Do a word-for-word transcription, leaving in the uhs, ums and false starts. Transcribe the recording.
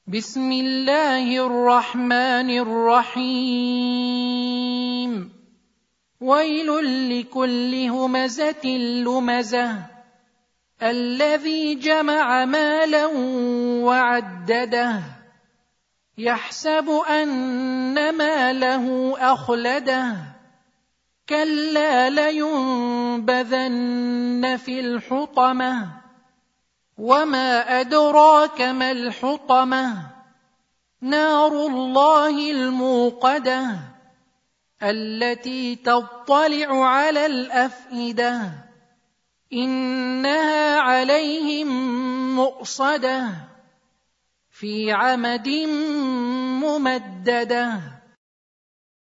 بسم الله الرحمن الرحيم ويل لكل همزة لمزة الذي جمع مالا وعدده يحسب أن ماله أخلده كلا لينبذن في الحطمة وما أدراك ما الحطمة نار الله الموقدة التي تطلع على الأفئدة إنها عليهم مؤصدة في عمد ممددة.